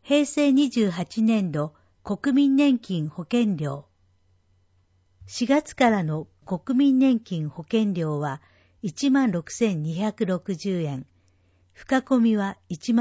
平成28年度国民年金保険料。4月からの国民年金保険料は 16,260 円。深込みは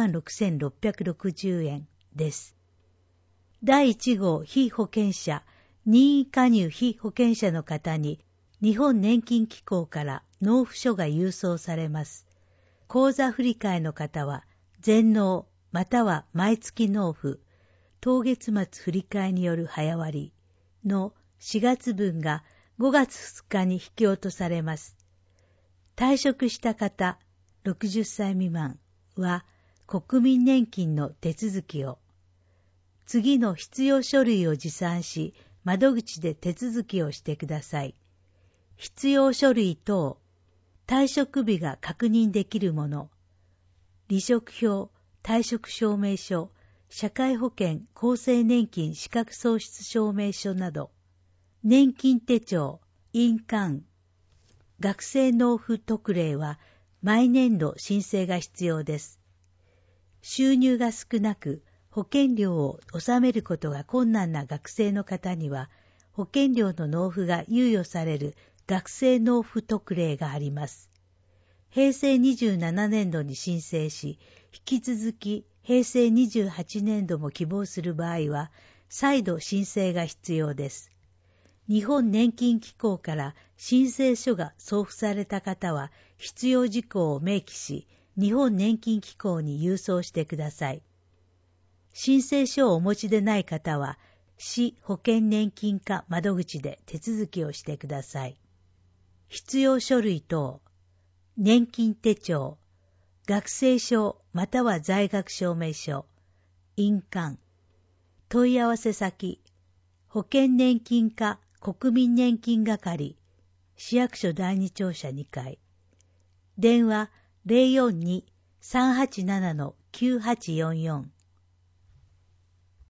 16,660 円です。第1号被保険者、任意加入被保険者の方に日本年金機構から納付書が郵送されます。口座振替の方は全納または毎月納付、当月末振替による早割の4月分が5月2日に引き落とされます。退職した方、60歳未満は国民年金の手続きを、次の必要書類を持参し、窓口で手続きをしてください。必要書類等、退職日が確認できるもの、離職票、退職証明書、社会保険厚生年金資格喪失証明書など、年金手帳、印鑑、学生納付特例は毎年度申請が必要です。収入が少なく保険料を納めることが困難な学生の方には、保険料の納付が猶予される学生納付特例があります。平成27年度に申請し、引き続き平成28年度も希望する場合は、再度申請が必要です。日本年金機構から申請書が送付された方は、必要事項を明記し、日本年金機構に郵送してください。申請書をお持ちでない方は、市保険年金課窓口で手続きをしてください。必要書類等、年金手帳、学生証または在学証明書、印鑑、問い合わせ先、保険年金課国民年金係、市役所第二庁舎2階、電話 042-387-9844